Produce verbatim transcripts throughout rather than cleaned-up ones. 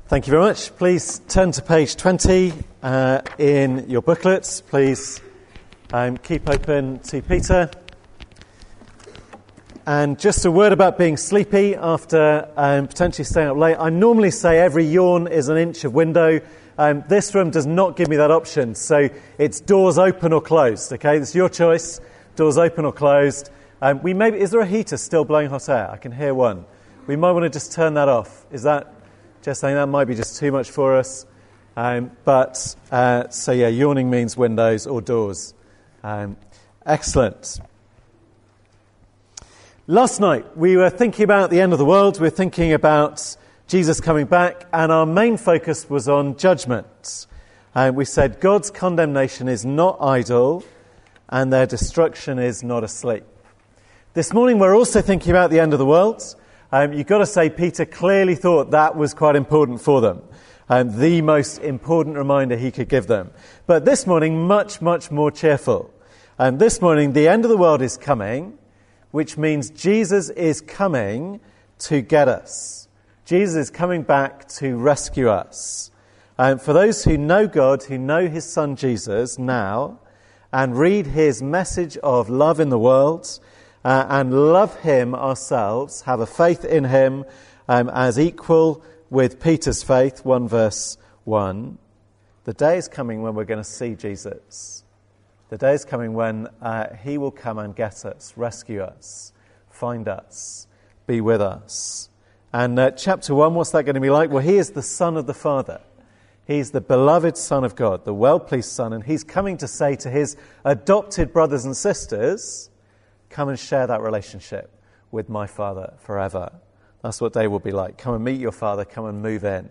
Thank you very much. Please turn to page twenty uh, in your booklets. Please um, keep open to Peter. And just a word about being sleepy after um, potentially staying up late. I normally say every yawn is an inch of window. Um, this room does not give me that option, so it's doors open or closed. Okay, it's your choice. Doors open or closed. Um, we maybe is there a heater still blowing hot air? I can hear one. We might want to just turn that off. Is that just saying that might be just too much for us? Um, but uh, so yeah, yawning means windows or doors. Um, excellent. Last night we were thinking about the end of the world. We were thinking about Jesus coming back, and our main focus was on judgment. And we said God's condemnation is not idle, and their destruction is not asleep. This morning we're also thinking about the end of the world. Um, you've got to say Peter clearly thought that was quite important for them, um, the most important reminder he could give them. But this morning, much, much more cheerful. And this morning, the end of the world is coming, which means Jesus is coming to get us. Jesus is coming back to rescue us. Um, for those who know God, who know his son Jesus now, and read his message of love in the world, Uh, and love him ourselves, have a faith in him um, as equal with Peter's faith, one verse one. The day is coming when we're going to see Jesus. The day is coming when uh, he will come and get us, rescue us, find us, be with us. And uh, chapter one, what's that going to be like? Well, he is the Son of the Father. He's the beloved Son of God, the well-pleased Son, and he's coming to say to his adopted brothers and sisters, come and share that relationship with my Father forever. That's what day will be like. Come and meet your Father. Come and move in.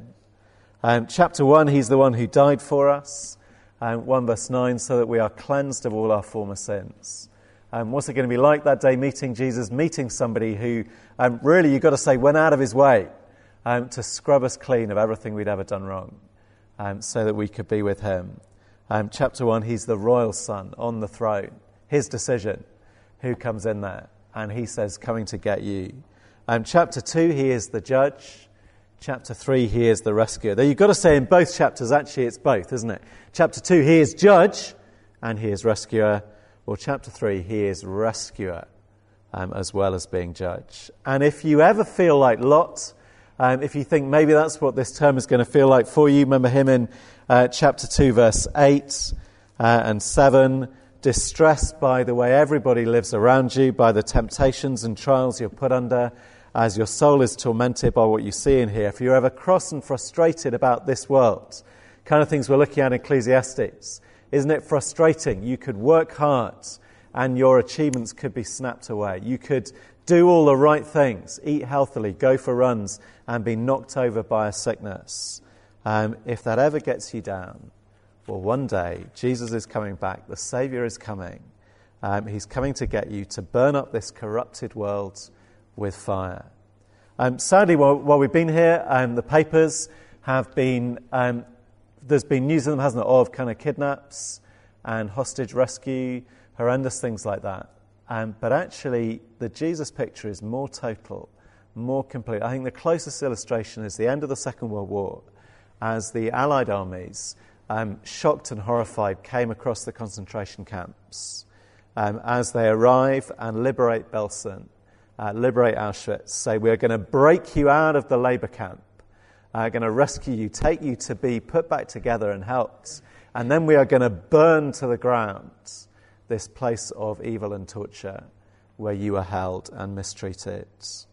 Um, chapter one, he's the one who died for us. Um, one verse nine, so that we are cleansed of all our former sins. Um, what's it going to be like that day meeting Jesus, meeting somebody who um, really, you've got to say, went out of his way um, to scrub us clean of everything we'd ever done wrong um, so that we could be with him. Um, chapter one, he's the royal son on the throne. His decision. Who comes in there, and he says, coming to get you. Um, chapter two, he is the judge. Chapter three, he is the rescuer. Though you've got to say in both chapters, actually it's both, isn't it? Chapter two, he is judge, and he is rescuer. Or chapter three, he is rescuer, um, as well as being judge. And if you ever feel like Lot, um, if you think maybe that's what this term is going to feel like for you, remember him in uh, chapter two, verse eight uh, and seven, distressed by the way everybody lives around you, by the temptations and trials you're put under, as your soul is tormented by what you see and hear. If you're ever cross and frustrated about this world, kind of things we're looking at in Ecclesiastes, isn't it frustrating? You could work hard and your achievements could be snapped away. You could do all the right things, eat healthily, go for runs, and be knocked over by a sickness. Um, if that ever gets you down, well, one day, Jesus is coming back. The Saviour is coming. Um, he's coming to get you to burn up this corrupted world with fire. Um, sadly, while, while we've been here, um, the papers have been, um, there's been news in them, hasn't it, of kind of kidnaps and hostage rescue, horrendous things like that. Um, but actually, the Jesus picture is more total, more complete. I think the closest illustration is the end of the Second World War, as the Allied armies, Um, shocked and horrified, came across the concentration camps um, as they arrive and liberate Belsen, uh, liberate Auschwitz, say we're going to break you out of the labour camp, uh, going to rescue you, take you to be put back together and helped, and then we are going to burn to the ground this place of evil and torture where you are held and mistreated.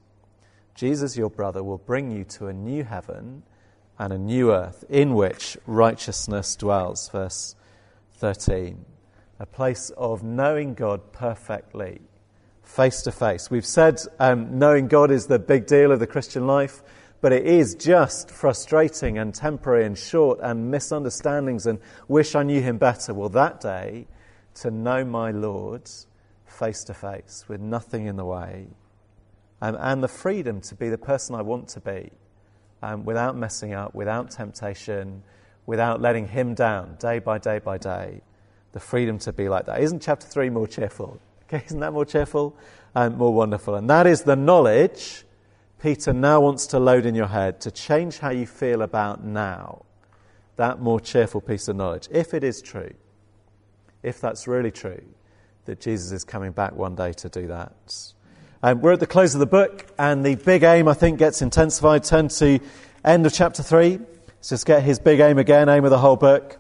Jesus, your brother, will bring you to a new heaven and a new earth in which righteousness dwells, verse thirteen. A place of knowing God perfectly, face to face. We've said um, knowing God is the big deal of the Christian life, but it is just frustrating and temporary and short and misunderstandings and wish I knew him better. Well, that day, to know my Lord face to face with nothing in the way, um, and the freedom to be the person I want to be, Um, without messing up, without temptation, without letting him down day by day by day, the freedom to be like that. Isn't chapter three more cheerful? Okay, isn't that more cheerful and more wonderful? And that is the knowledge Peter now wants to load in your head to change how you feel about now, that more cheerful piece of knowledge, if it is true, if that's really true, that Jesus is coming back one day to do that. Um, we're at the close of the book, and the big aim, I think, gets intensified. Turn to end of chapter three. Let's just get his big aim again, aim of the whole book.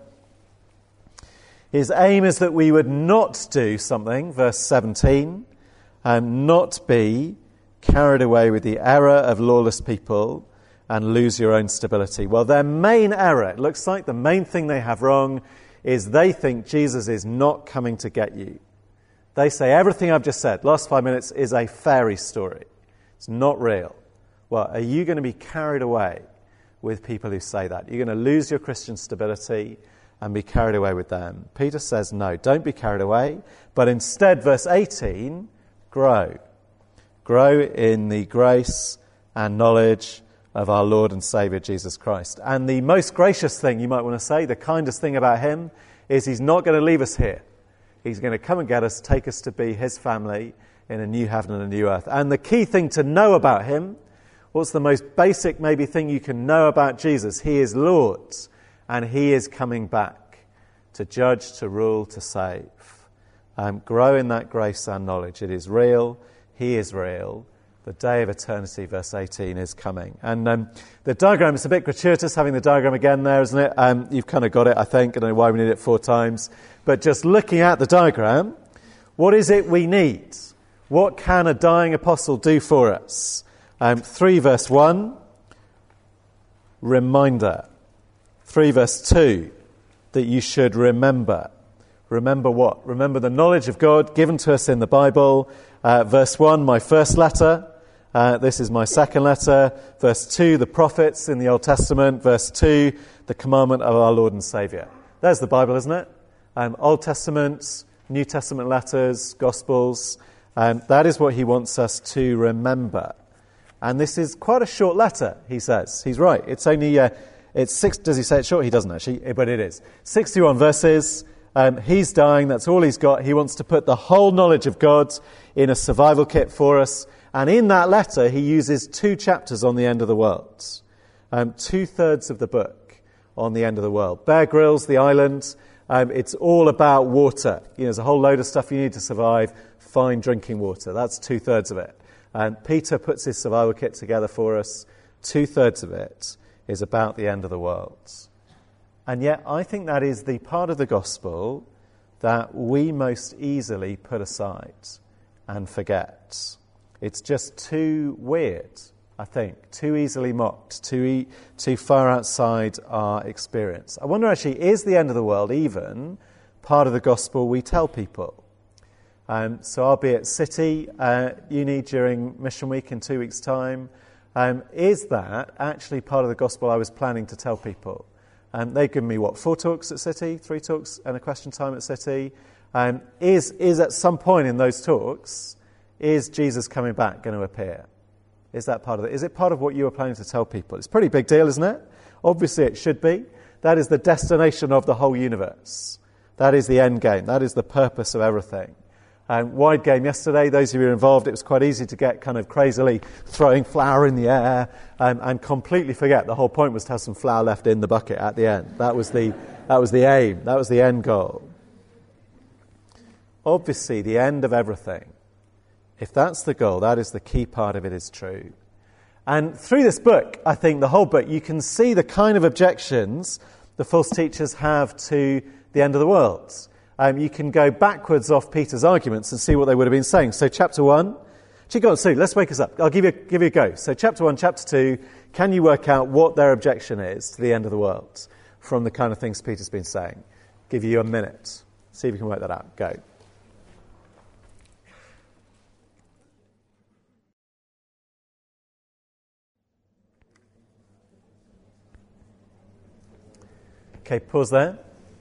His aim is that we would not do something, verse seventeen, and not be carried away with the error of lawless people and lose your own stability. Well, their main error, it looks like the main thing they have wrong, is they think Jesus is not coming to get you. They say everything I've just said, last five minutes, is a fairy story. It's not real. Well, are you going to be carried away with people who say that? You're going to lose your Christian stability and be carried away with them. Peter says, no, don't be carried away, but instead, verse eighteen, grow. Grow in the grace and knowledge of our Lord and Saviour Jesus Christ. And the most gracious thing you might want to say, the kindest thing about him, is he's not going to leave us here. He's going to come and get us, take us to be his family in a new heaven and a new earth. And the key thing to know about him, what's the most basic maybe thing you can know about Jesus? He is Lord, and he is coming back to judge, to rule, to save. Um, grow in that grace and knowledge. It is real. He is real. The day of eternity, verse eighteen, is coming. And um, the diagram, it's a bit gratuitous having the diagram again there, isn't it? Um, you've kind of got it, I think. I don't know why we need it four times. But just looking at the diagram, what is it we need? What can a dying apostle do for us? Um, three verse one, reminder. three verse two, that you should remember. Remember what? Remember the knowledge of God given to us in the Bible. Uh, verse one, my first letter. Uh, this is my second letter. Verse two, the prophets in the Old Testament. Verse two, the commandment of our Lord and Saviour. There's the Bible, isn't it? Um, Old Testament, New Testament letters, Gospels. Um, that is what he wants us to remember. And this is quite a short letter, he says. He's right. It's only, uh, it's six, does he say it's short? He doesn't actually, but it is. sixty-one verses. Um, he's dying. That's all he's got. He wants to put the whole knowledge of God in a survival kit for us. And in that letter, he uses two chapters on the end of the world. Um, two-thirds of the book on the end of the world. Bear Grylls, the island, um, it's all about water. You know, there's a whole load of stuff you need to survive. Fine drinking water. That's two-thirds of it. And Peter puts his survival kit together for us. Two-thirds of it is about the end of the world. And yet, I think that is the part of the gospel that we most easily put aside and forget. It's just too weird, I think, too easily mocked, too e- too far outside our experience. I wonder, actually, is the end of the world even part of the gospel we tell people? Um, so I'll be at City uh, Uni during Mission Week in two weeks' time. Um, is that actually part of the gospel I was planning to tell people? Um, they've given me, what, four talks at City, three talks and a question time at City. Um, is, is at some point in those talks, is Jesus coming back going to appear? Is that part of it? Is it part of what you were planning to tell people? It's a pretty big deal, isn't it? Obviously it should be. That is the destination of the whole universe. That is the end game. That is the purpose of everything. Um, wide game yesterday, those of you who were involved, it was quite easy to get kind of crazily throwing flour in the air um, and completely forget the whole point was to have some flour left in the bucket at the end. That was the, that was the aim. That was the end goal. Obviously, the end of everything, if that's the goal, that is the key part of it, is true. And through this book, I think the whole book, you can see the kind of objections the false teachers have to the end of the world. Um, you can go backwards off Peter's arguments and see what they would have been saying. So chapter one, actually go on, Sue, let's wake us up. I'll give you, give you a go. So chapter one, chapter two, can you work out what their objection is to the end of the world from the kind of things Peter's been saying? Give you a minute. See if you can work that out. Go. Okay, pause there.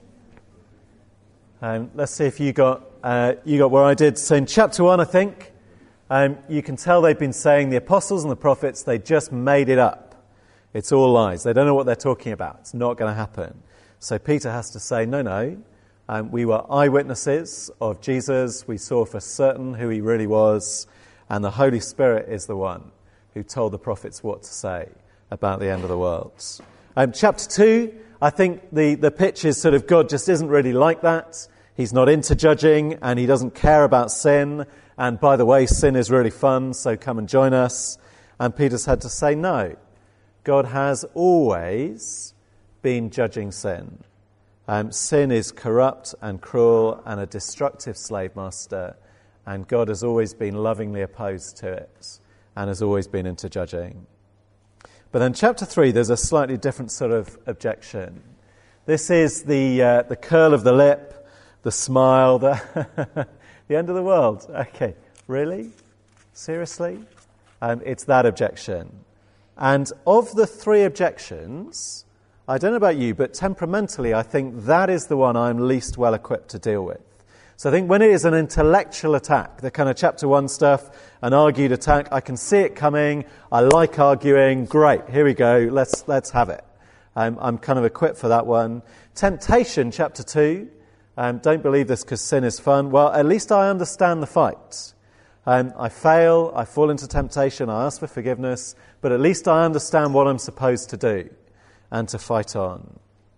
Um, let's see if you got uh, you got where I did. So in chapter one, I think, um, you can tell they've been saying the apostles and the prophets, they just made it up. It's all lies. They don't know what they're talking about. It's not going to happen. So Peter has to say, no, no. Um, we were eyewitnesses of Jesus. We saw for certain who he really was. And the Holy Spirit is the one who told the prophets what to say about the end of the world. Um, chapter two, I think the, the pitch is sort of God just isn't really like that. He's not into judging, and he doesn't care about sin. And by the way, sin is really fun, so come and join us. And Peter's had to say, no, God has always been judging sin. Um, sin is corrupt and cruel and a destructive slave master, and God has always been lovingly opposed to it and has always been into judging. But then chapter three, there's a slightly different sort of objection. This is the uh, the curl of the lip, the smile, the, the end of the world. Okay, really? Seriously? Um, it's that objection. And of the three objections, I don't know about you, but temperamentally, I think that is the one I'm least well equipped to deal with. So I think when it is an intellectual attack, the kind of chapter one stuff, an argued attack, I can see it coming. I like arguing. Great, here we go. Let's let's have it. Um, I'm kind of equipped for that one. Temptation, chapter two. Um, don't believe this because sin is fun. Well, at least I understand the fight. Um, I fail. I fall into temptation. I ask for forgiveness. But at least I understand what I'm supposed to do and to fight on.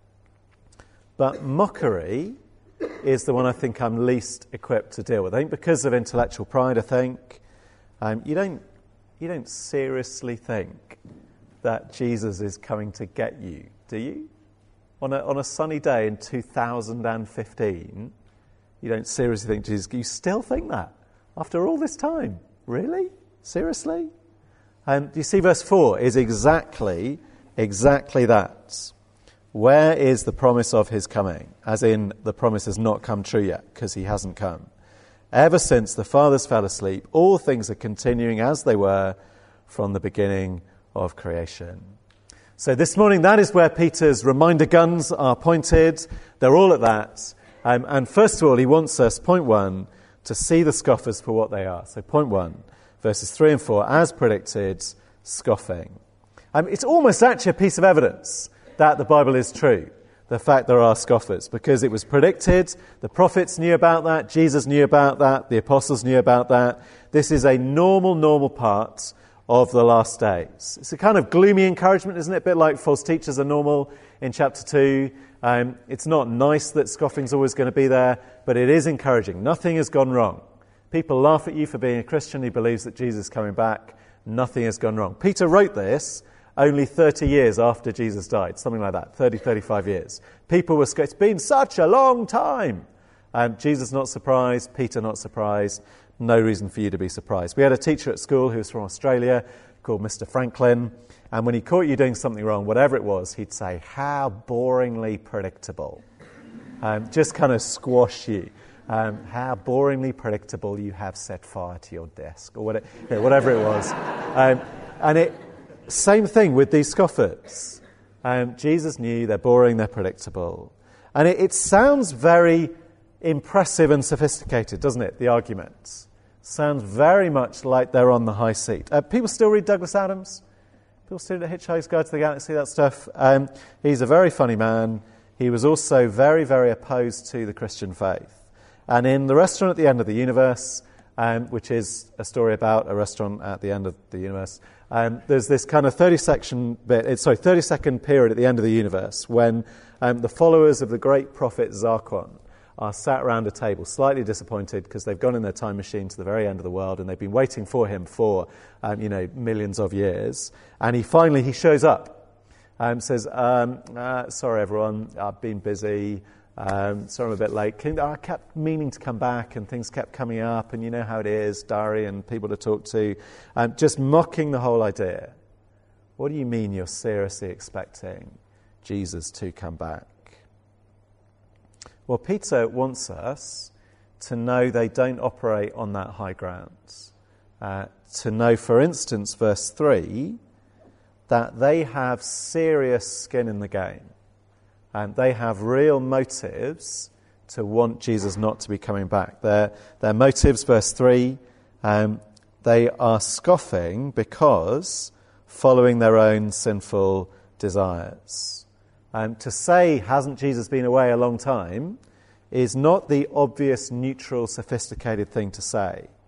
But mockery is the one I think I'm least equipped to deal with. I think because of intellectual pride, I think, um, you don't you don't seriously think that Jesus is coming to get you, do you? On a, on a sunny day in two thousand fifteen, you don't seriously think Jesus, you still think that after all this time? Really? Seriously? And do you see verse four is exactly, exactly that. Where is the promise of his coming? As in, the promise has not come true yet, because he hasn't come. Ever since the fathers fell asleep, all things are continuing as they were from the beginning of creation. So this morning, that is where Peter's reminder guns are pointed. They're all at that. Um, and first of all, he wants us, point one, to see the scoffers for what they are. So point one, verses three and four, as predicted, scoffing. Um, it's almost actually a piece of evidence that the Bible is true, the fact there are scoffers, because it was predicted, the prophets knew about that, Jesus knew about that, the apostles knew about that. This is a normal, normal part of the last days. It's a kind of gloomy encouragement, isn't it? A bit like false teachers are normal in chapter two. Um, it's not nice that scoffing's always going to be there, but it is encouraging. Nothing has gone wrong. People laugh at you for being a Christian who believes that Jesus is coming back. Nothing has gone wrong. Peter wrote this only thirty years after Jesus died, something like that, thirty, thirty-five years. People were scared. It's been such a long time. Um, Jesus not surprised, Peter not surprised. No reason for you to be surprised. We had a teacher at school who was from Australia called Mister Franklin, and when he caught you doing something wrong, whatever it was, he'd say, "How boringly predictable." Um, just kind of squash you. Um, how boringly predictable you have set fire to your desk, or whatever, you know, whatever it was. Um, and it, same thing with these scoffers. Um, Jesus knew they're boring, they're predictable. And it, it sounds very impressive and sophisticated, doesn't it, the arguments? Sounds very much like they're on the high seat. Uh, people still read Douglas Adams? People still read Hitchhiker's Guide to the Galaxy, that stuff? Um, he's a very funny man. He was also very, very opposed to the Christian faith. And in The Restaurant at the End of the Universe, um, which is a story about a restaurant at the end of the universe, um, there's this kind of thirty-second bit, sorry, thirty-second period at the end of the universe when um, the followers of the great prophet Zarkon are sat around a table, slightly disappointed because they've gone in their time machine to the very end of the world and they've been waiting for him for, um, you know, millions of years. And he finally, he shows up and um, says, um, uh, sorry, everyone, I've been busy. Um, sorry I'm a bit late. Can, I kept meaning to come back and things kept coming up and you know how it is, diary and people to talk to. Um, just mocking the whole idea. What do you mean you're seriously expecting Jesus to come back? Well, Peter wants us to know they don't operate on that high ground. Uh, to know, for instance, verse three, that they have serious skin in the game. And they have real motives to want Jesus not to be coming back. Their, their motives, verse three, um, they are scoffing because following their own sinful desires. Um, to say, hasn't Jesus been away a long time, is not the obvious, neutral, sophisticated thing to say.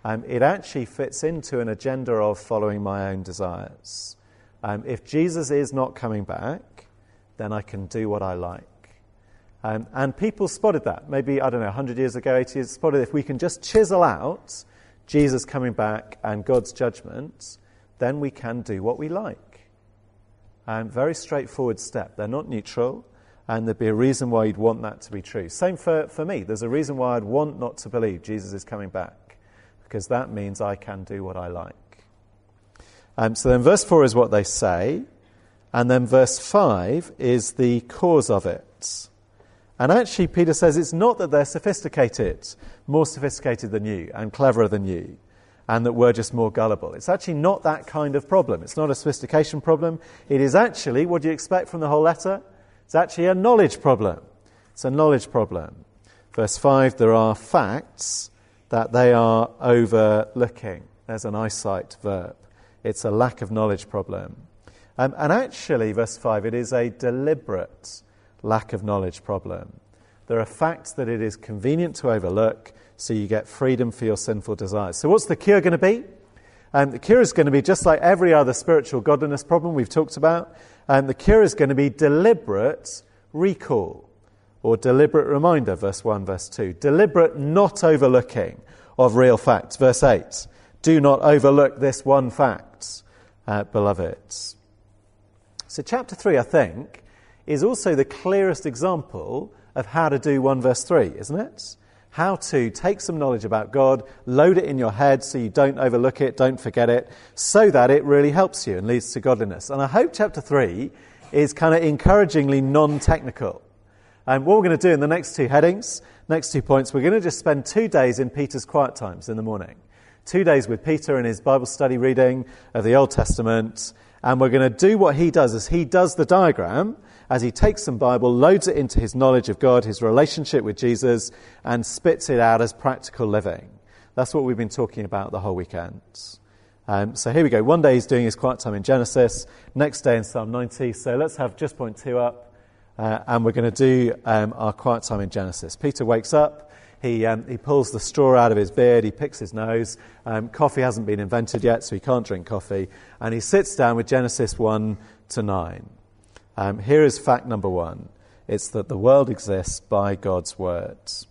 Um, it actually fits into an agenda of following my own desires. Um, if Jesus is not coming back, then I can do what I like. Um, and people spotted that. Maybe, I don't know, one hundred years ago, eighty years, spotted if we can just chisel out Jesus coming back and God's judgment, then we can do what we like. Um, very straightforward step. They're not neutral, and there'd be a reason why you'd want that to be true. Same for, for me. There's a reason why I'd want not to believe Jesus is coming back, because that means I can do what I like. Um, so then verse four is what they say, and then verse five is the cause of it. And actually, Peter says it's not that they're sophisticated, more sophisticated than you and cleverer than you, and that we're just more gullible. It's actually not that kind of problem. It's not a sophistication problem. It is actually, what do you expect from the whole letter? It's actually a knowledge problem. It's a knowledge problem. Verse five, there are facts that they are overlooking. There's an eyesight verb. It's a lack of knowledge problem. Um, and actually, verse five, it is a deliberate lack of knowledge problem. There are facts that it is convenient to overlook, so you get freedom for your sinful desires. So what's the cure going to be? Um, the cure is going to be just like every other spiritual godliness problem we've talked about. Um, the cure is going to be deliberate recall, or deliberate reminder, verse one, verse two. Deliberate not overlooking of real facts, verse eight. Do not overlook this one fact, uh, beloved. So chapter three, I think, is also the clearest example of how to do one verse three, isn't it? How to take some knowledge about God, load it in your head so you don't overlook it, don't forget it, so that it really helps you and leads to godliness. And I hope chapter three is kind of encouragingly non-technical. And what we're going to do in the next two headings, next two points, we're going to just spend two days in Peter's quiet times in the morning. Two days with Peter in his Bible study reading of the Old Testament. And we're going to do what he does, as he does the diagram, as he takes some Bible, loads it into his knowledge of God, his relationship with Jesus, and spits it out as practical living. That's what we've been talking about the whole weekend. Um, so here we go. One day he's doing his quiet time in Genesis, next day in Psalm ninety. So let's have just point two up, uh, and we're going to do um, our quiet time in Genesis. Peter wakes up. He um, he pulls the straw out of his beard, he picks his nose. Um, coffee hasn't been invented yet, so he can't drink coffee. And he sits down with Genesis one to nine. Um, here is fact number one. It's that the world exists by God's words.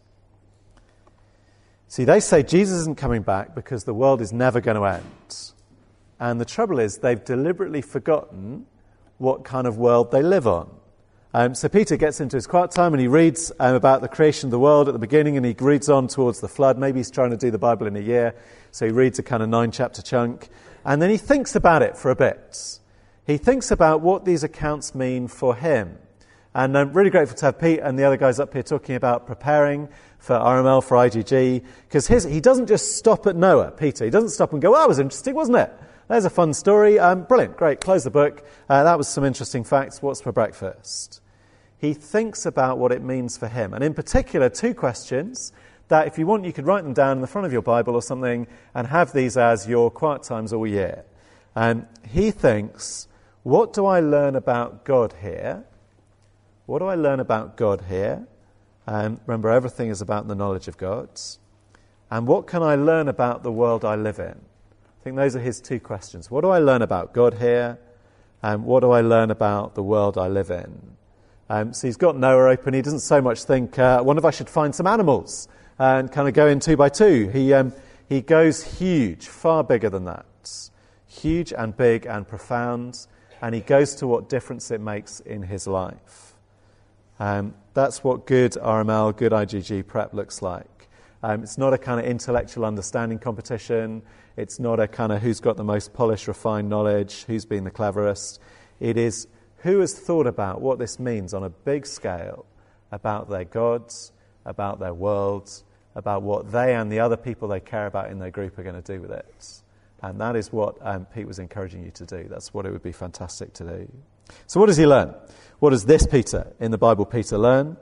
See, they say Jesus isn't coming back because the world is never going to end. And the trouble is they've deliberately forgotten what kind of world they live on. Um, so Peter gets into his quiet time and he reads um, about the creation of the world at the beginning, and he reads on towards the flood. Maybe he's trying to do the Bible in a year, so he reads a kind of nine-chapter chunk. And then he thinks about it for a bit. He thinks about what these accounts mean for him. And I'm really grateful to have Pete and the other guys up here talking about preparing for R M L, for I G G, because he doesn't just stop at Noah, Peter. He doesn't stop and go, well, that was interesting, wasn't it? There's a fun story. Um, brilliant, great, close the book. Uh, that was some interesting facts. What's for breakfast? He thinks about what it means for him. And in particular, two questions that if you want, you could write them down in the front of your Bible or something and have these as your quiet times all year. And he thinks, what do I learn about God here? What do I learn about God here? Um, remember, everything is about the knowledge of God. And what can I learn about the world I live in? I think those are his two questions. What do I learn about God here? And what do I learn about the world I live in? Um, so he's got Noah open. He doesn't so much think, uh, I wonder if I should find some animals and kind of go in two by two. He um, he goes huge, far bigger than that. Huge and big and profound. And he goes to what difference it makes in his life. Um, that's what good R M L, good I G G prep looks like. Um, it's not a kind of intellectual understanding competition. It's not a kind of who's got the most polished, refined knowledge, who's been the cleverest. It is who has thought about what this means on a big scale about their gods, about their worlds, about what they and the other people they care about in their group are going to do with it. And that is what um, Pete was encouraging you to do. That's what it would be fantastic to do. So what does he learn? What does this Peter, in the Bible Peter, learn?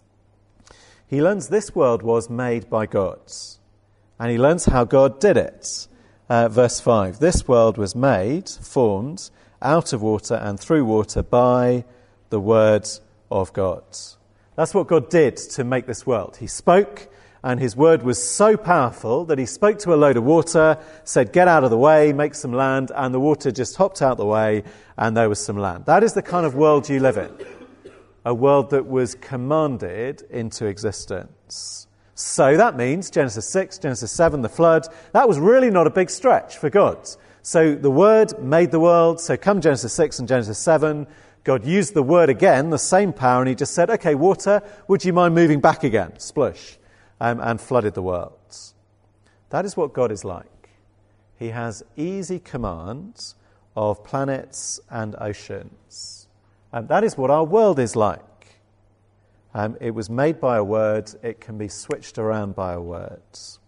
He learns this world was made by God. And he learns how God did it. Uh, verse five, this world was made, formed, out of water and through water by the word of God. That's what God did to make this world. He spoke, and his word was so powerful that he spoke to a load of water, said, get out of the way, make some land, and the water just hopped out the way, and there was some land. That is the kind of world you live in, a world that was commanded into existence. So that means Genesis six, Genesis seven, the flood, that was really not a big stretch for God. So the word made the world, so come Genesis six and Genesis seven, God used the word again, the same power, and he just said, okay, water, would you mind moving back again? Splush. Um, and flooded the world. That is what God is like. He has easy command of planets and oceans. Um, that is what our world is like. Um, it was made by a word. It can be switched around by a word.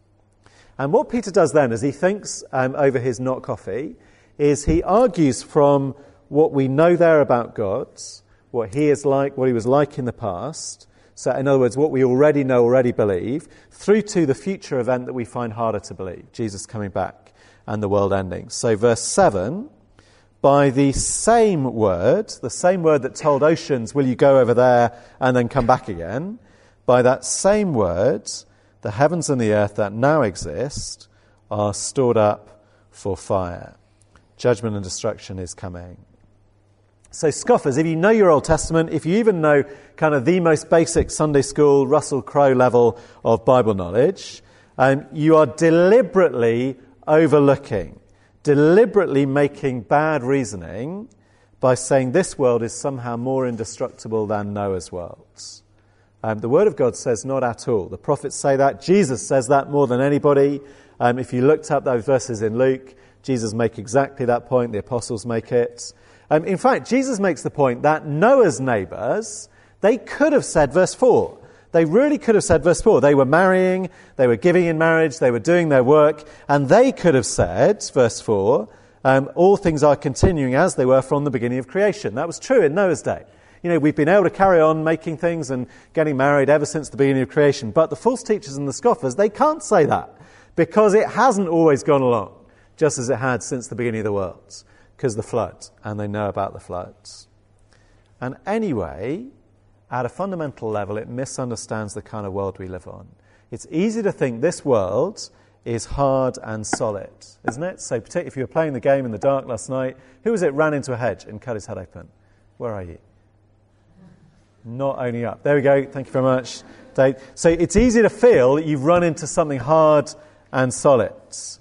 And what Peter does then, as he thinks um, over his not coffee, is he argues from what we know there about God, what he is like, what he was like in the past. So in other words, what we already know, already believe, through to the future event that we find harder to believe, Jesus coming back and the world ending. So verse seven, by the same word, the same word that told oceans, will you go over there and then come back again? By that same word, the heavens and the earth that now exist are stored up for fire. Judgment and destruction is coming. So scoffers, if you know your Old Testament, if you even know kind of the most basic Sunday school, Russell Crowe level of Bible knowledge, um, you are deliberately overlooking, deliberately making bad reasoning by saying this world is somehow more indestructible than Noah's world. Um, the Word of God says not at all. The prophets say that. Jesus says that more than anybody. Um, if you looked up those verses in Luke, Jesus makes exactly that point. The apostles make it. Um, in fact, Jesus makes the point that Noah's neighbours, they could have said verse four. They really could have said verse four. They were marrying, they were giving in marriage, they were doing their work, and they could have said, verse four, um, all things are continuing as they were from the beginning of creation. That was true in Noah's day. You know, we've been able to carry on making things and getting married ever since the beginning of creation. But the false teachers and the scoffers, they can't say that because it hasn't always gone along just as it had since the beginning of the world. Because of the flood, and they know about the floods. And anyway, at a fundamental level, it misunderstands the kind of world we live on. It's easy to think this world is hard and solid, isn't it? So particularly if you were playing the game in the dark last night, who was it ran into a hedge and cut his head open? Where are you? Not owning up. There we go. Thank you very much, Dave. So it's easy to feel that you've run into something hard and solid,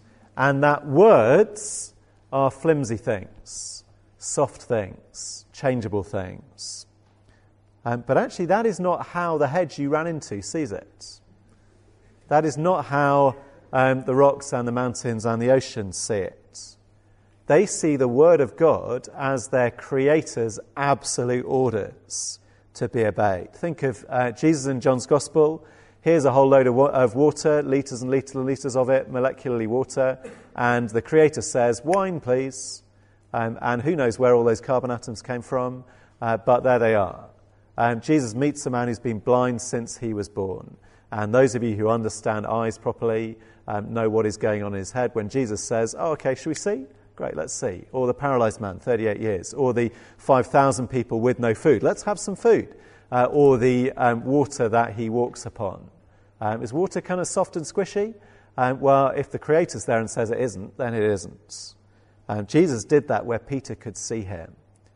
and that words are flimsy things, soft things, changeable things. Um, but actually that is not how the hedge you ran into sees it. That is not how um, the rocks and the mountains and the oceans see it. They see the Word of God as their Creator's absolute orders to be obeyed. Think of uh, Jesus in John's Gospel. Here's a whole load of, wa- of water, litres and litres and litres of it, molecularly water, and the Creator says, wine, please. Um, and who knows where all those carbon atoms came from, uh, but there they are. Um, Jesus meets a man who's been blind since he was born. And those of you who understand eyes properly um, know what is going on in his head when Jesus says, oh, okay, shall we see? Great, let's see. Or the paralysed man, thirty-eight years. Or the five thousand people with no food. Let's have some food. Uh, or the um, water that he walks upon. Um, is water kind of soft and squishy? Um, well, if the Creator's there and says it isn't, then it isn't. Um, Jesus did that where Peter could see him.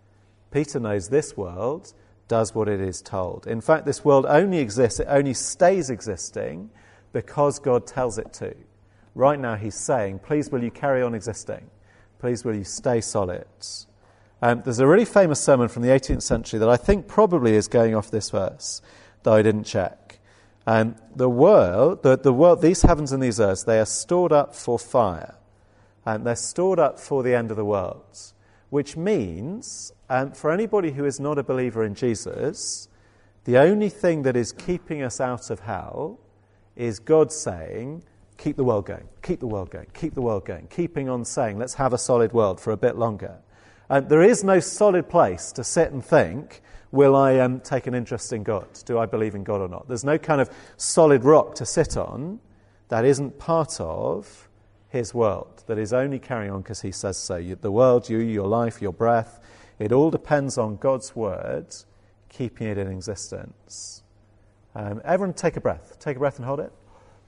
Peter knows this world does what it is told. In fact, this world only exists, it only stays existing because God tells it to. Right now he's saying, please will you carry on existing? Please will you stay solid? Um, there's a really famous sermon from the eighteenth century that I think probably is going off this verse, though I didn't check. Um, the world, the, the world, these heavens and these earths, they are stored up for fire. And they're stored up for the end of the world. Which means, um, for anybody who is not a believer in Jesus, the only thing that is keeping us out of hell is God saying, keep the world going, keep the world going, keep the world going, keeping on saying, let's have a solid world for a bit longer. And there is no solid place to sit and think, will I um, take an interest in God? Do I believe in God or not? There's no kind of solid rock to sit on that isn't part of his world, that is only carrying on because he says so. You, the world, you, your life, your breath, it all depends on God's word keeping it in existence. Um, everyone take a breath. Take a breath and hold it.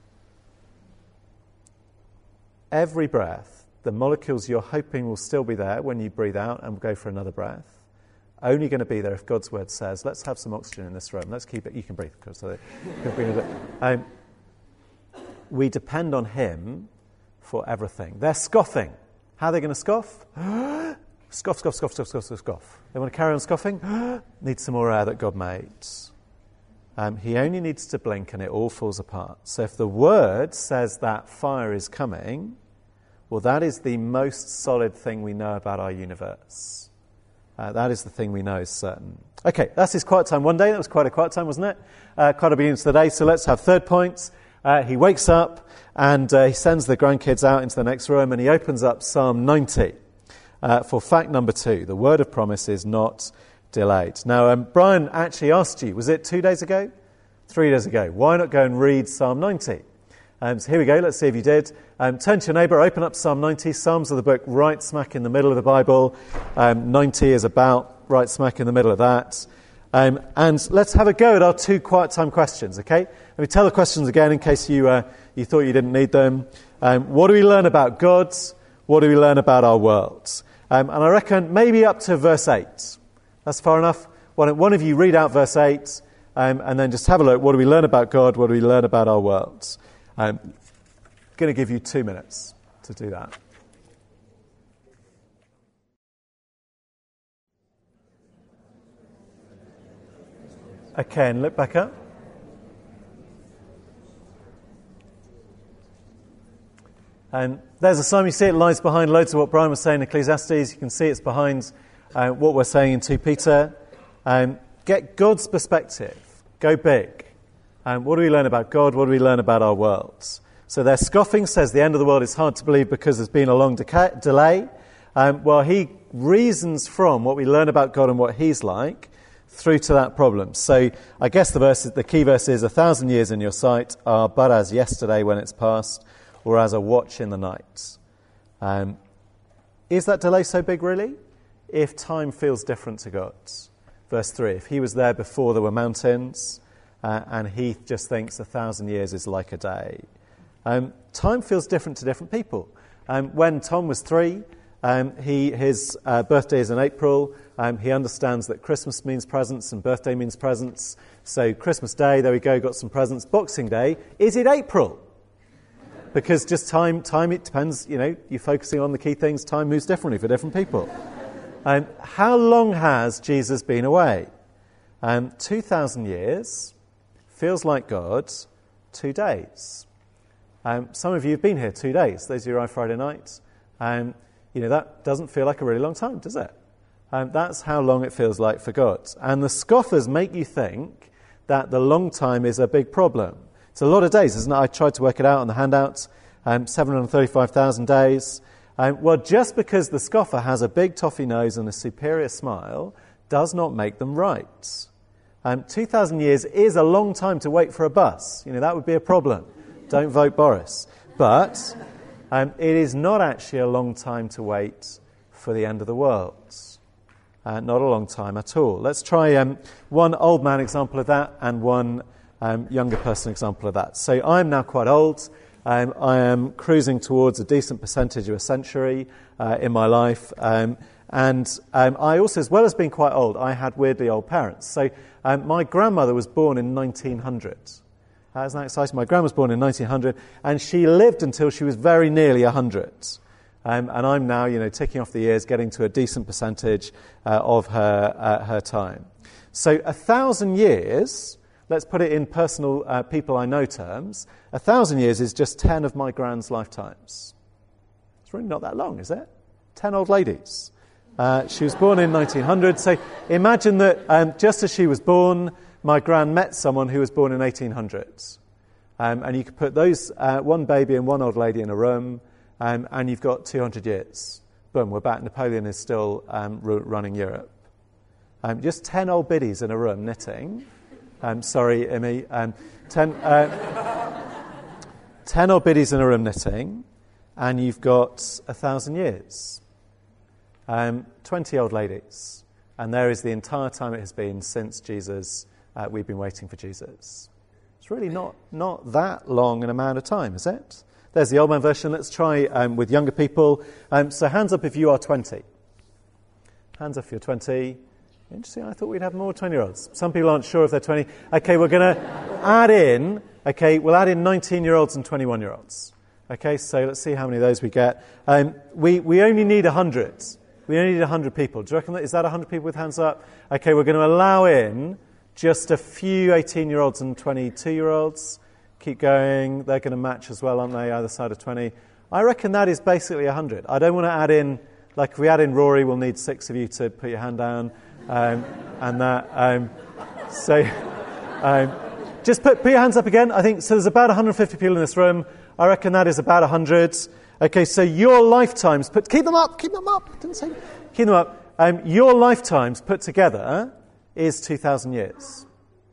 every breath, the molecules you're hoping will still be there when you breathe out and go for another breath, only going to be there if God's word says, let's have some oxygen in this room. Let's keep it. You can breathe, of course. So you can breathe it. Um, we depend on him for everything. They're scoffing. How are they going to scoff? Scoff, scoff, scoff, scoff, scoff, scoff, scoff. They want to carry on scoffing? Need some more air that God made. Um, he only needs to blink and it all falls apart. So if the word says that fire is coming, well, that is the most solid thing we know about our universe. Uh, that is the thing we know is certain. Okay, that's his quiet time one day. That was quite a quiet time, wasn't it? Uh, quite a beginning to the day. So let's have third point. Uh, he wakes up and uh, he sends the grandkids out into the next room and he opens up Psalm ninety uh, for fact number two. The word of promise is not delayed. Now, um, Brian actually asked you, was it two days ago? Three days ago. Why not go and read Psalm ninety? Um, so here we go. Let's see if you did. Um, turn to your neighbour, open up Psalm ninety. Psalms are the book right smack in the middle of the Bible. Um, ninety is about right smack in the middle of that. Um, and let's have a go at our two quiet time questions, okay? Let me tell the questions again in case you uh, you thought you didn't need them. Um, what do we learn about God? What do we learn about our world? Um, and I reckon maybe up to verse eight. That's far enough. Why don't one of you read out verse eight um, and then just have a look. What do we learn about God? What do we learn about our world? I'm going to give you two minutes to do that. Okay, and look back up. And there's a psalm, you see it lies behind loads of what Brian was saying in Ecclesiastes. You can see it's behind uh, what we're saying in Second Peter. Um, get God's perspective. Go big. Um, what do we learn about God? What do we learn about our world? So their scoffing says the end of the world is hard to believe because there's been a long deca- delay. Um, well, he reasons from what we learn about God and what he's like through to that problem. So I guess the verse, the key verse is, a thousand years in your sight are but as yesterday when it's past, or as a watch in the night. Um, is that delay so big, really? If time feels different to God. Verse three, if he was there before there were mountains, uh, and he just thinks a thousand years is like a day. Um, time feels different to different people. Um, when Tom was three, um, he his uh, birthday is in April. Um, he understands that Christmas means presents and birthday means presents. So Christmas Day, there we go, got some presents. Boxing Day, is it April? Because just time, time, it depends, you know, you're focusing on the key things, time moves differently for different people. Um, how long has Jesus been away? Um, two thousand years feels like God, two days. Um, some of you have been here two days. Those of you arrived Friday night. Um, you know, that doesn't feel like a really long time, does it? Um, that's how long it feels like for God. And the scoffers make you think that the long time is a big problem. It's a lot of days, isn't it? I tried to work it out on the handouts. Um, seven hundred thirty-five thousand days. Um, well, just because the scoffer has a big toffee nose and a superior smile does not make them right. Um, two thousand years is a long time to wait for a bus. You know, that would be a problem. Don't vote Boris. But um, it is not actually a long time to wait for the end of the world. Uh, not a long time at all. Let's try um, one old man example of that and one um, younger person example of that. So I'm now quite old. Um, I am cruising towards a decent percentage of a century uh, in my life. Um, and um, I also, as well as being quite old, I had weirdly old parents. So um, my grandmother was born in nineteen hundred. Uh, isn't that exciting? My grandma was born in nineteen hundred, and she lived until she was very nearly one hundred. Um, and I'm now, you know, ticking off the years, getting to a decent percentage uh, of her uh, her time. So a thousand years, let's put it in personal uh, people I know terms, a thousand years is just ten of my grand's lifetimes. It's really not that long, is it? Ten old ladies. Uh, she was born in nineteen hundred, so imagine that um, just as she was born, my gran met someone who was born in eighteen hundred. Um, and you could put those, uh, one baby and one old lady in a room, um, and you've got two hundred years. Boom, we're back. Napoleon is still um, r- running Europe. Um, just ten old biddies in a room knitting. Um, sorry, Imi. Um, ten, uh, ten old biddies in a room knitting, and you've got a thousand years. Um, twenty old ladies. And there is the entire time it has been since Jesus, uh, we've been waiting for Jesus. It's really not, not that long an amount of time, is it? There's the old man version. Let's try um, with younger people. Um, so hands up if you are twenty. Hands up if you're twenty. Interesting, I thought we'd have more twenty-year-olds. Some people aren't sure if they're twenty. Okay, we're going to add in, okay, we'll add in nineteen-year-olds and twenty-one-year-olds. Okay, so let's see how many of those we get. Um, we, we only need one hundred. We only need one hundred people. Do you reckon that, is that one hundred people with hands up? Okay, we're going to allow in just a few eighteen-year-olds and twenty-two-year-olds. Keep going. They're going to match as well, aren't they, either side of twenty? I reckon that is basically one hundred. I don't want to add in, like if we add in Rory, we'll need six of you to put your hand down. Um, and that, um, so um, just put, put your hands up again. I think, so there's about one hundred fifty people in this room. I reckon that is about one hundred. Okay, so your lifetimes, put, keep them up, keep them up, didn't say, keep them up. Um, your lifetimes put together is two thousand years.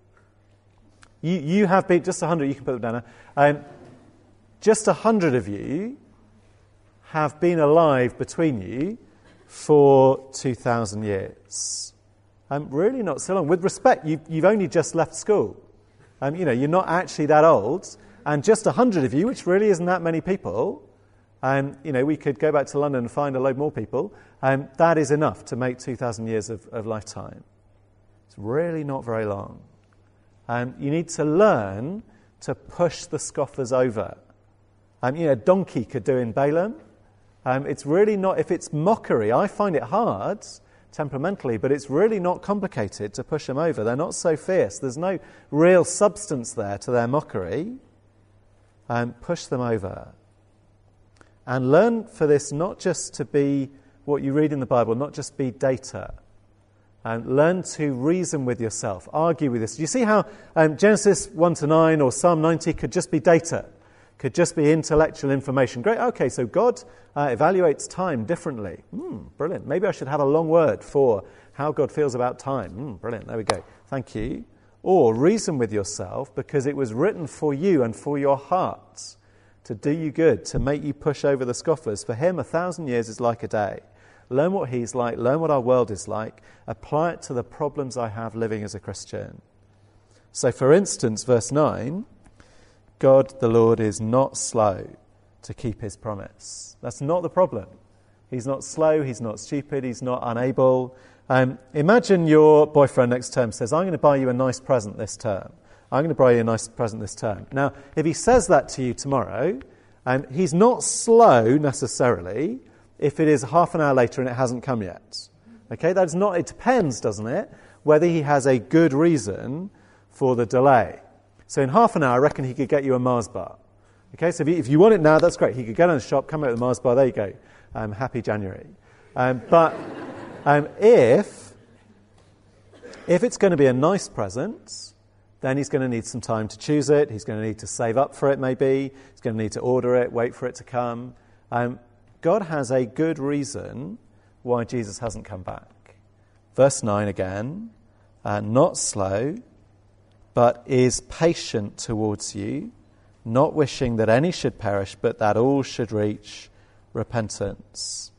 You, you have been, just one hundred, you can put them down now. Um, just one hundred of you have been alive between you for two thousand years. Um, really not so long. With respect, you've, you've only just left school. Um, you know, you're not actually that old. And just one hundred of you, which really isn't that many people, um, you know, we could go back to London and find a load more people. Um, that is enough to make two thousand years of, of lifetime. It's really not very long. Um, you need to learn to push the scoffers over. Um, you know, a donkey could do in Balaam. Um, it's really not, if it's mockery, I find it hard temperamentally, but it's really not complicated to push them over. They're not so fierce. There's no real substance there to their mockery. Um, push them over. And learn for this not just to be what you read in the Bible, not just be data. And learn to reason with yourself, argue with this. You see how um, Genesis one to nine or Psalm ninety could just be data, could just be intellectual information. Great, okay, so God uh, evaluates time differently. Mm, brilliant. Maybe I should have a long word for how God feels about time. Mm, brilliant, there we go. Thank you. Or reason with yourself because it was written for you and for your heart to do you good, to make you push over the scoffers. For him, a thousand years is like a day. Learn what he's like, learn what our world is like, apply it to the problems I have living as a Christian. So, for instance, verse nine, God the Lord is not slow to keep his promise. That's not the problem. He's not slow, he's not stupid, he's not unable. Um, imagine your boyfriend next term says, I'm going to buy you a nice present this term. I'm going to buy you a nice present this term. Now, if he says that to you tomorrow, um, he's not slow necessarily if it is half an hour later and it hasn't come yet. Okay, that's not, it depends, doesn't it, whether he has a good reason for the delay. So in half an hour, I reckon he could get you a Mars bar. Okay, so if you, if you want it now, that's great. He could get in the shop, come out with a Mars bar, there you go. Um, happy January. Um, but um, if, if it's going to be a nice present, then he's going to need some time to choose it. He's going to need to save up for it maybe. He's going to need to order it, wait for it to come. Um, God has a good reason why Jesus hasn't come back. Verse nine again, uh, not slow, but is patient towards you, not wishing that any should perish, but that all should reach repentance.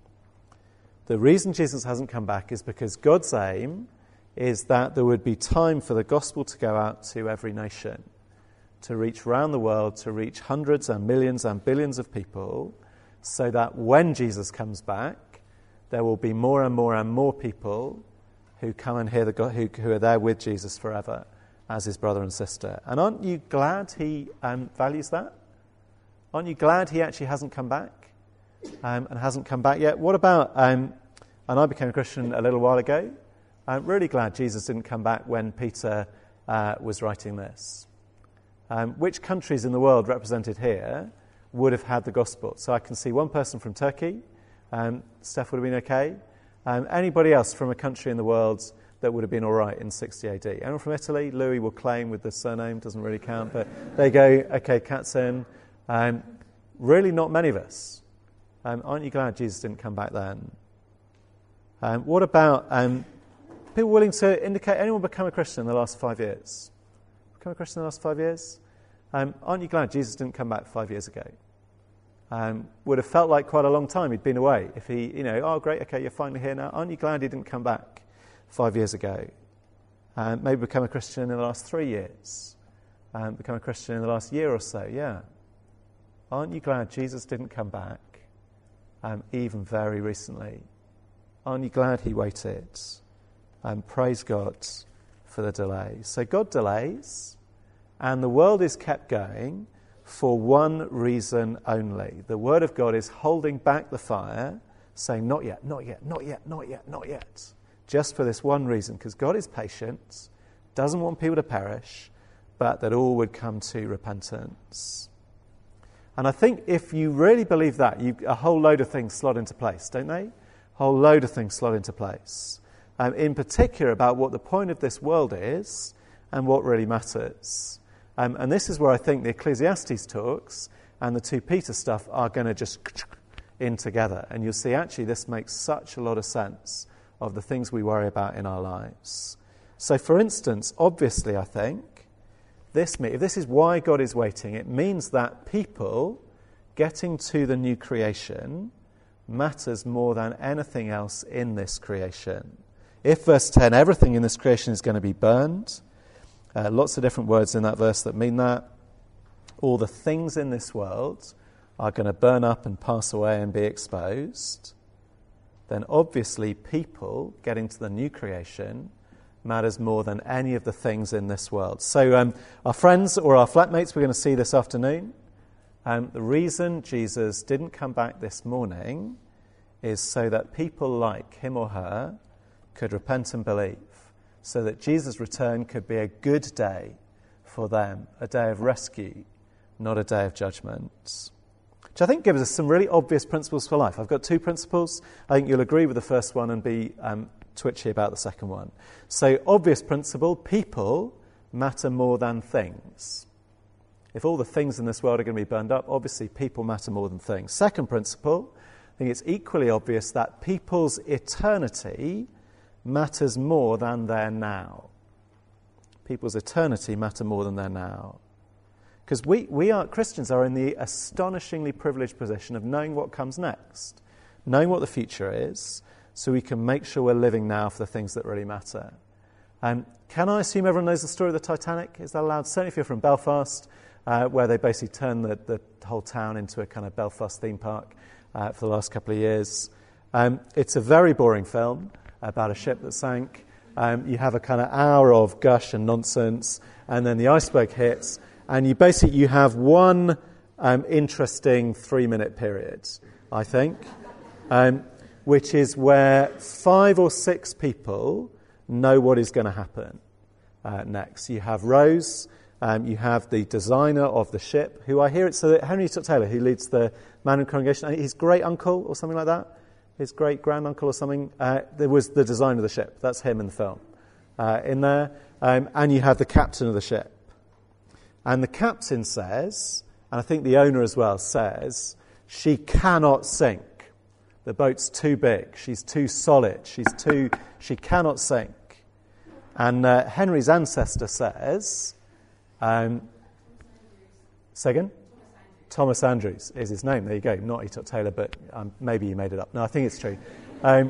The reason Jesus hasn't come back is because God's aim is that there would be time for the gospel to go out to every nation, to reach around the world, to reach hundreds and millions and billions of people, so that when Jesus comes back, there will be more and more and more people who come and hear the God, who, who are there with Jesus forever as his brother and sister. And aren't you glad he um, values that? Aren't you glad he actually hasn't come back um, and hasn't come back yet? What about, um, and I became a Christian a little while ago, I'm really glad Jesus didn't come back when Peter uh, was writing this. Um, which countries in the world represented here would have had the gospel? So I can see one person from Turkey. Um, Steph would have been okay. Um, anybody else from a country in the world that would have been all right in sixty A D? Anyone from Italy? Louis will claim with the surname, doesn't really count, but there you go. Okay, cat's in. Um, really not many of us. Um, aren't you glad Jesus didn't come back then? Um, what about um, people willing to indicate, anyone become a Christian in the last five years? Become a Christian in the last five years? Um, aren't you glad Jesus didn't come back five years ago? Um, would have felt like quite a long time he'd been away. If he, you know, oh great, okay, you're finally here now. Aren't you glad he didn't come back five years ago? Um, maybe become a Christian in the last three years. Um, become a Christian in the last year or so, yeah. Aren't you glad Jesus didn't come back, um, even very recently? Aren't you glad he waited? And um, praise God for the delay. So God delays, and the world is kept going for one reason only. The word of God is holding back the fire, saying, not yet, not yet, not yet, not yet, not yet. Just for this one reason, because God is patient, doesn't want people to perish, but that all would come to repentance. And I think if you really believe that, you, a whole load of things slot into place, don't they? A whole load of things slot into place. Um, in particular about what the point of this world is and what really matters. Um, and this is where I think the Ecclesiastes talks and the two Peter stuff are going to just in together. And you'll see actually this makes such a lot of sense of the things we worry about in our lives. So for instance, obviously I think, this if this is why God is waiting, it means that people getting to the new creation matters more than anything else in this creation. If, verse ten, everything in this creation is going to be burned, uh, lots of different words in that verse that mean that, all the things in this world are going to burn up and pass away and be exposed, then obviously people getting to the new creation matters more than any of the things in this world. So um, our friends or our flatmates, we're going to see this afternoon, um, the reason Jesus didn't come back this morning is so that people like him or her could repent and believe, so that Jesus' return could be a good day for them, a day of rescue, not a day of judgment. Which I think gives us some really obvious principles for life. I've got two principles. I think you'll agree with the first one and be um, twitchy about the second one. So, obvious principle, people matter more than things. If all the things in this world are going to be burned up, obviously people matter more than things. Second principle, I think it's equally obvious that people's eternity matters more than their now. People's eternity matter more than their now. Because we, we are, Christians are in the astonishingly privileged position of knowing what comes next, knowing what the future is, so we can make sure we're living now for the things that really matter. Um, can I assume everyone knows the story of the Titanic? Is that allowed? Certainly if you're from Belfast, uh, where they basically turned the, the whole town into a kind of Belfast theme park uh, for the last couple of years. Um, it's a very boring film about a ship that sank. Um, you have a kind of hour of gush and nonsense, and then the iceberg hits, and you basically you have one um, interesting three-minute period, I think, um, which is where five or six people know what is going to happen uh, next. You have Rose, um, you have the designer of the ship, who I hear it's so Henry Taylor, who leads the Mandarin congregation, his great uncle or something like that. His great-granduncle or something, uh, there was the design of the ship. That's him in the film. Uh, in there. Um, and you have the captain of the ship. And the captain says, and I think the owner as well says, she cannot sink. The boat's too big. She's too solid. She's too, she cannot sink. And uh, Henry's ancestor says, um, second? Thomas Andrews is his name. There you go. Not Etot Taylor, but um, maybe you made it up. No, I think it's true. Um,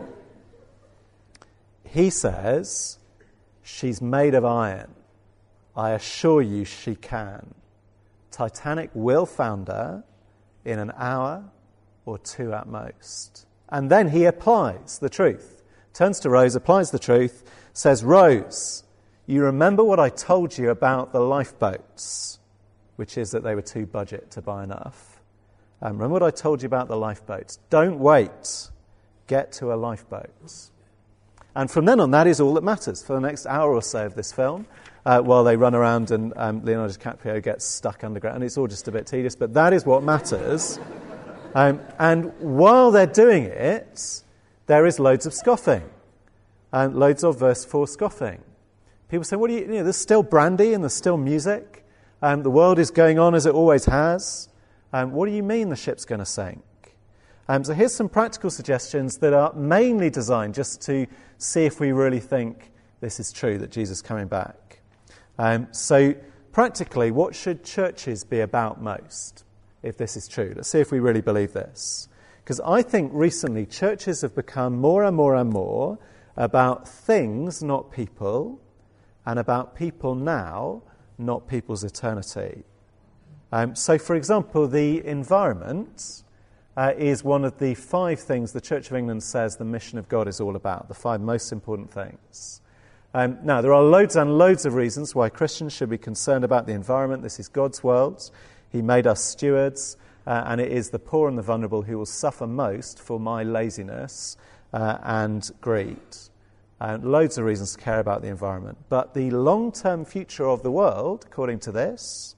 he says, she's made of iron. I assure you she can. Titanic will founder in an hour or two at most. And then he applies the truth. Turns to Rose, applies the truth, says, Rose, you remember what I told you about the lifeboats? Which is that they were too budget to buy enough. Um, remember what I told you about the lifeboats? Don't wait. Get to a lifeboat. And from then on, that is all that matters for the next hour or so of this film, uh, while they run around and um, Leonardo DiCaprio gets stuck underground. And it's all just a bit tedious, but that is what matters. Um, and while they're doing it, there is loads of scoffing. And loads of verse four scoffing. People say, what do you, you know, there's still brandy and there's still music. Um, the world is going on as it always has. Um, what do you mean the ship's going to sink? Um, so here's some practical suggestions that are mainly designed just to see if we really think this is true, that Jesus is coming back. Um, so practically, what should churches be about most, if this is true? Let's see if we really believe this. Because I think recently churches have become more and more and more about things, not people, and about people now, not people's eternity. Um, so, for example, the environment uh, is one of the five things the Church of England says the mission of God is all about, the five most important things. Um, now, there are loads and loads of reasons why Christians should be concerned about the environment. This is God's world. He made us stewards, uh, and it is the poor and the vulnerable who will suffer most for my laziness uh, and greed. Uh, loads of reasons to care about the environment. But the long-term future of the world, according to this,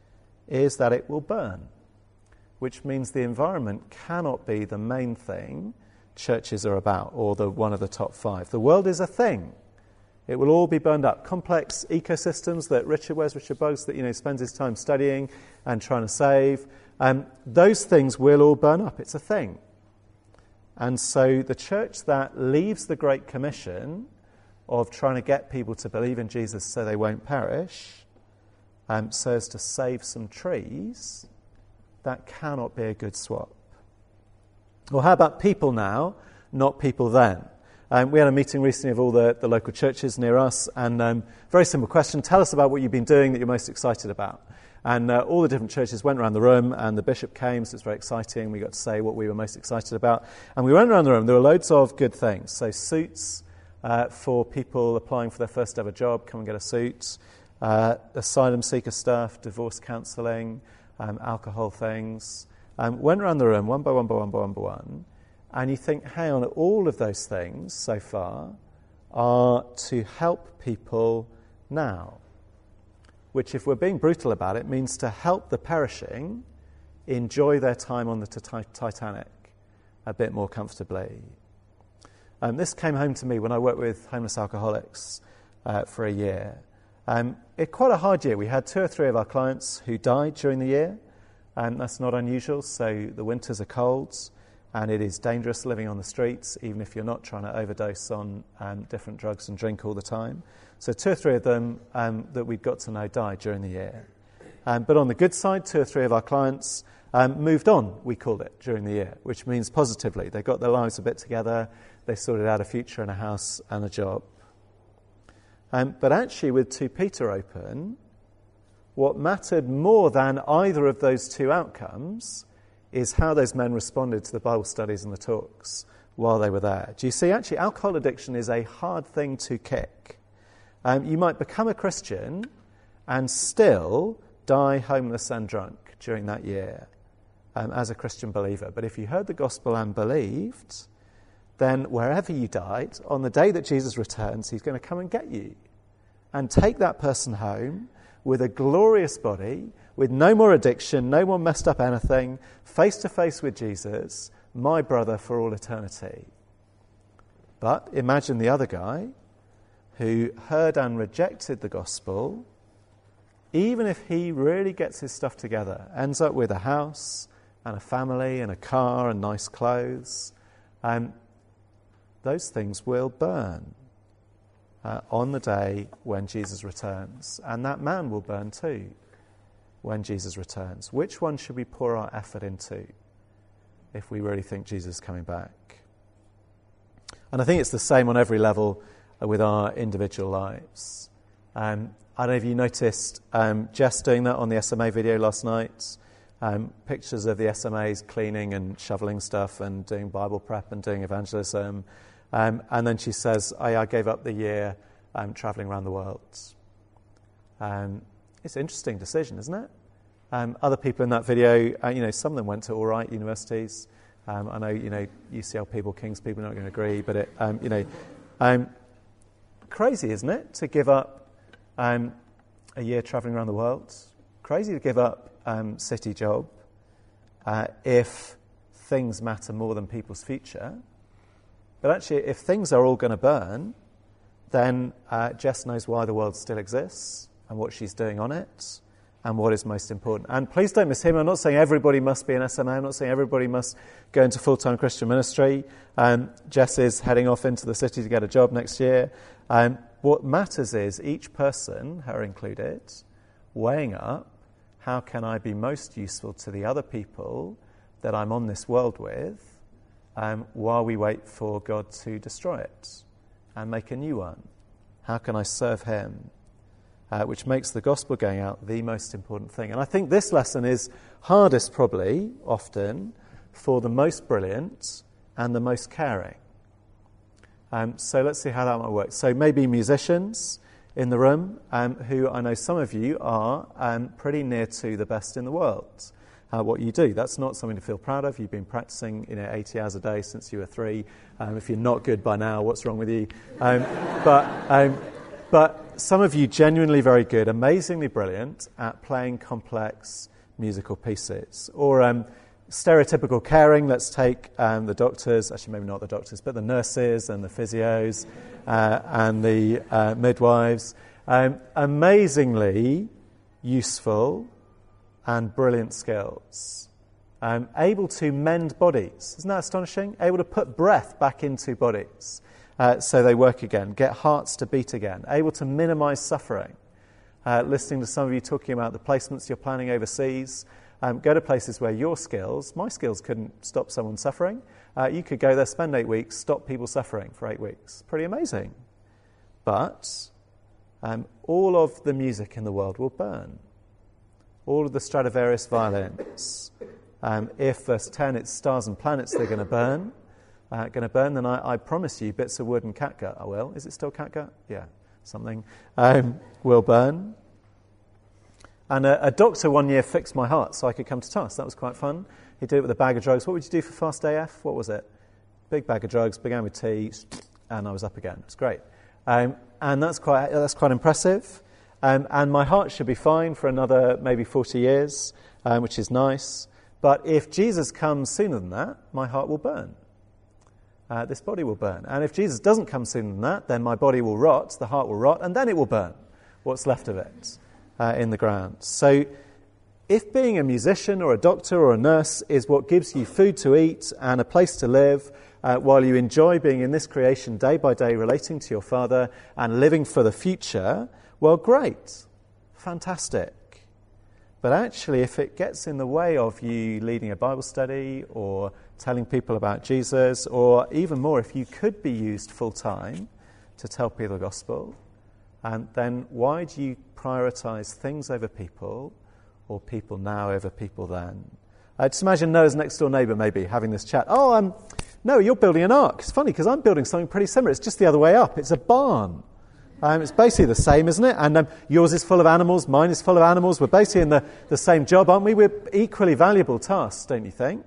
is that it will burn, which means the environment cannot be the main thing churches are about, or the one of the top five. The world is a thing. It will all be burned up. Complex ecosystems that Richard, where's Richard Buggs, that you know spends his time studying and trying to save, um, those things will all burn up. It's a thing. And so the church that leaves the Great Commission of trying to get people to believe in Jesus so they won't perish, um, so as to save some trees, that cannot be a good swap. Well, how about people now, not people then? Um, we had a meeting recently of all the, the local churches near us, and um, very simple question, tell us about what you've been doing that you're most excited about. And uh, all the different churches went around the room, and the bishop came, so it's very exciting. We got to say what we were most excited about. And we went around the room. There were loads of good things. So suits uh, for people applying for their first ever job, come and get a suit. Uh, asylum seeker stuff, divorce counselling, um, alcohol things. Um, went around the room one by one by one by one by one. And you think, hang on, all of those things so far are to help people now. Which, if we're being brutal about it, means to help the perishing enjoy their time on the t- Titanic a bit more comfortably. Um, this came home to me when I worked with homeless alcoholics uh, for a year. Um, it quite a hard year. We had two or three of our clients who died during the year, and that's not unusual. So the winters are cold, and it is dangerous living on the streets, even if you're not trying to overdose on um, different drugs and drink all the time. So two or three of them um, that we'd got to know died during the year. Um, but on the good side, two or three of our clients um, moved on, we called it, during the year, which means positively. They got their lives a bit together, they sorted out a future and a house and a job. Um, but actually, with two Peter open, what mattered more than either of those two outcomes is how those men responded to the Bible studies and the talks while they were there. Do you see, actually, alcohol addiction is a hard thing to kick. Um, you might become a Christian and still die homeless and drunk during that year um, as a Christian believer. But if you heard the gospel and believed, then wherever you died, on the day that Jesus returns, he's going to come and get you and take that person home with a glorious body, with no more addiction, no more messed up anything, face to face with Jesus, my brother for all eternity. But imagine the other guy who heard and rejected the gospel, even if he really gets his stuff together, ends up with a house and a family and a car and nice clothes, um, those things will burn uh, on the day when Jesus returns. And that man will burn too when Jesus returns. Which one should we pour our effort into if we really think Jesus is coming back? And I think it's the same on every level with our individual lives. Um, I don't know if you noticed um, Jess doing that on the S M A video last night. Um, pictures of the S M As cleaning and shoveling stuff and doing Bible prep and doing evangelism. Um, and then she says, I, I gave up the year um, travelling around the world. Um, it's an interesting decision, isn't it? Um, other people in that video, uh, you know, some of them went to all right universities. Um, I know, you know, U C L people, King's people are not going to agree, but, it, um, you know... Um, Crazy, isn't it, to give up um, a year travelling around the world? Crazy to give up um, city job uh, if things matter more than people's future. But actually, if things are all going to burn, then uh, Jess knows why the world still exists and what she's doing on it and what is most important. And please don't miss him. I'm not saying everybody must be an S M A. I'm not saying everybody must go into full-time Christian ministry. Um, Jess is heading off into the city to get a job next year. Um, what matters is each person, her included, weighing up, how can I be most useful to the other people that I'm on this world with um, while we wait for God to destroy it and make a new one? How can I serve him? uh, which makes the gospel going out the most important thing. And I think this lesson is hardest probably, often, for the most brilliant and the most caring. Um, so let's see how that might work. So maybe musicians in the room, um, who I know some of you are um, pretty near to the best in the world. Uh, what you do, that's not something to feel proud of. You've been practicing, you know, eighty hours a day since you were three. Um, if you're not good by now, what's wrong with you? Um, but um, but some of you genuinely very good, amazingly brilliant at playing complex musical pieces. Or um, stereotypical caring, let's take um, the doctors, actually maybe not the doctors, but the nurses and the physios uh, and the uh, midwives. Um, amazingly useful and brilliant skills. Um, able to mend bodies. Isn't that astonishing? Able to put breath back into bodies uh, so they work again, get hearts to beat again. Able to minimise suffering. Uh, listening to some of you talking about the placements you're planning overseas. Um, go to places where your skills, my skills couldn't stop someone suffering. Uh, you could go there, spend eight weeks, stop people suffering for eight weeks. Pretty amazing. But um, all of the music in the world will burn. All of the Stradivarius violins. Um, if, verse ten, it's stars and planets they're going to burn, uh, going to burn, then I, I promise you bits of wood and catgut, I will. Is it still catgut? Yeah, something. Um, will burn. And a, a doctor one year fixed my heart so I could come to task. That was quite fun. He did it with a bag of drugs. What would you do for fast A F? What was it? Big bag of drugs, began with tea, and I was up again. It's great. Um, and that's quite that's quite impressive. Um, and my heart should be fine for another maybe forty years, um, which is nice. But if Jesus comes sooner than that, my heart will burn. Uh, this body will burn. And if Jesus doesn't come sooner than that, then my body will rot, the heart will rot, and then it will burn, what's left of it, uh, in the ground. So if being a musician or a doctor or a nurse is what gives you food to eat and a place to live, uh, while you enjoy being in this creation day by day, relating to your Father and living for the future, well, great, fantastic. But actually, if it gets in the way of you leading a Bible study or telling people about Jesus, or even more, if you could be used full-time to tell people the gospel, and then why do you prioritise things over people, or people now over people then? Uh, just imagine Noah's next-door neighbour maybe having this chat. Oh, um, no, you're building an ark. It's funny because I'm building something pretty similar. It's just the other way up. It's a barn. Um, it's basically the same, isn't it? And um, yours is full of animals, mine is full of animals. We're basically in the, the same job, aren't we? We're equally valuable tasks, don't you think?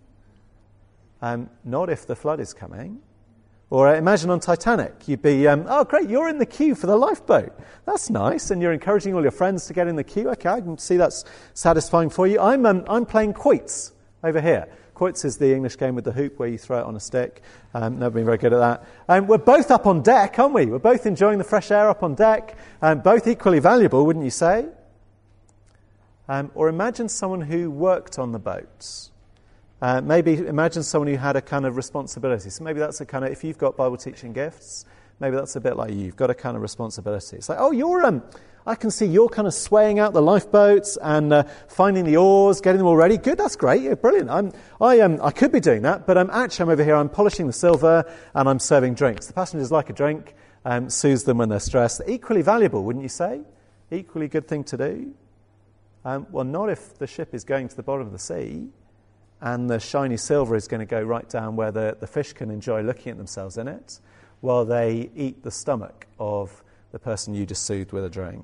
Um, not if the flood is coming. Or uh, imagine on Titanic, you'd be, um, oh great, you're in the queue for the lifeboat. That's nice, and you're encouraging all your friends to get in the queue. Okay, I can see that's satisfying for you. I'm um, I'm playing quoits over here. Quoits is the English game with the hoop where you throw it on a stick. Um, never been very good at that. Um, we're both up on deck, aren't we? We're both enjoying the fresh air up on deck. Um, both equally valuable, wouldn't you say? Um, or imagine someone who worked on the boats. Uh, maybe imagine someone who had a kind of responsibility. So maybe that's a kind of, if you've got Bible teaching gifts, maybe that's a bit like you. You've got a kind of responsibility. It's like, oh, you're, um, I can see you're kind of swaying out the lifeboats and uh, finding the oars, getting them all ready. Good, that's great. Yeah, brilliant. I'm, I, um, I could be doing that, but um, actually I'm over here, I'm polishing the silver and I'm serving drinks. The passengers like a drink, um, soothes them when they're stressed. Equally valuable, wouldn't you say? Equally good thing to do. Um, well, not if the ship is going to the bottom of the sea and the shiny silver is going to go right down where the, the fish can enjoy looking at themselves in it while they eat the stomach of the person you just soothed with a drink.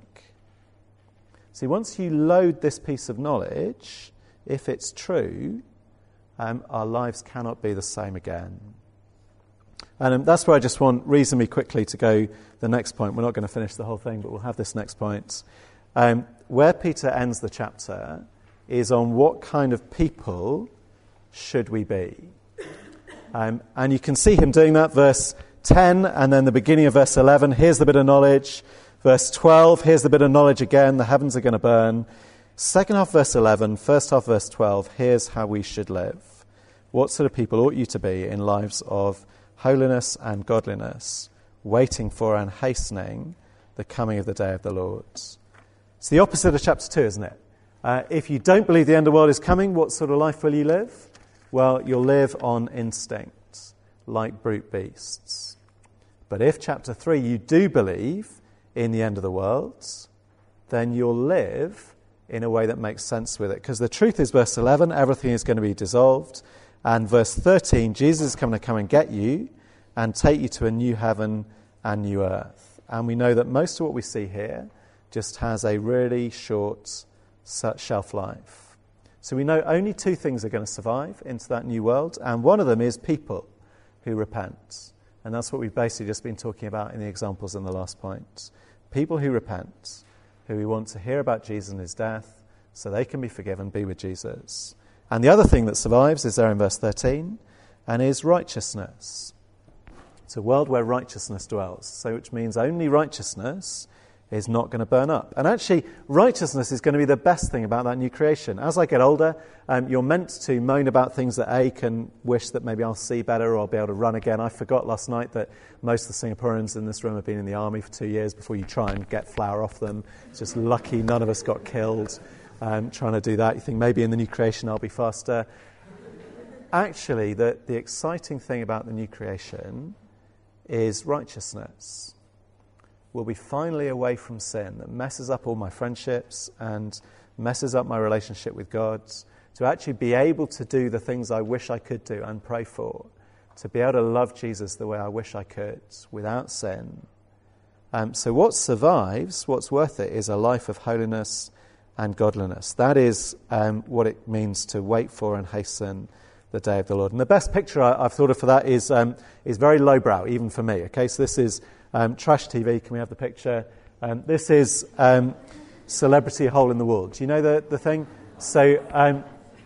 See, once you load this piece of knowledge, if it's true, um, our lives cannot be the same again. And um, that's where I just want reasonably quickly to go the next point. We're not going to finish the whole thing, but we'll have this next point. Um, where Peter ends the chapter is on what kind of people should we be. Um, and you can see him doing that, verse ten, and then the beginning of verse eleven, here's the bit of knowledge. Verse twelve, here's the bit of knowledge again, the heavens are going to burn. Second half, verse eleven, first half, verse twelve, here's how we should live. What sort of people ought you to be in lives of holiness and godliness, waiting for and hastening the coming of the day of the Lord? It's the opposite of chapter two, isn't it? Uh, if you don't believe the end of the world is coming, what sort of life will you live? Well, you'll live on instinct, like brute beasts. But if chapter three, you do believe in the end of the world, then you'll live in a way that makes sense with it. Because the truth is, verse eleven, everything is going to be dissolved. And verse thirteen, Jesus is coming to come and get you and take you to a new heaven and new earth. And we know that most of what we see here just has a really short shelf life. So we know only two things are going to survive into that new world, and one of them is people who repent. And that's what we've basically just been talking about in the examples in the last point. People who repent, who we want to hear about Jesus and his death so they can be forgiven, be with Jesus. And the other thing that survives is there in verse thirteen, and is righteousness. It's a world where righteousness dwells, so which means only righteousness is not going to burn up. And actually, righteousness is going to be the best thing about that new creation. As I get older, um, you're meant to moan about things that ache and wish that maybe I'll see better or I'll be able to run again. I forgot last night that most of the Singaporeans in this room have been in the army for two years before you try and get flour off them. It's just lucky none of us got killed um, trying to do that. You think maybe in the new creation I'll be faster. Actually, the, the exciting thing about the new creation is righteousness. We'll be finally away from sin that messes up all my friendships and messes up my relationship with God, to actually be able to do the things I wish I could do and pray for, to be able to love Jesus the way I wish I could without sin. Um, so what survives, what's worth it, is a life of holiness and godliness. That is um, what it means to wait for and hasten the day of the Lord. And the best picture I, I've thought of for that is um, is very lowbrow, even for me. Okay, so this is um, trash T V. Can we have the picture? Um, this is um, celebrity hole in the wall. Do you know the, the thing? So um,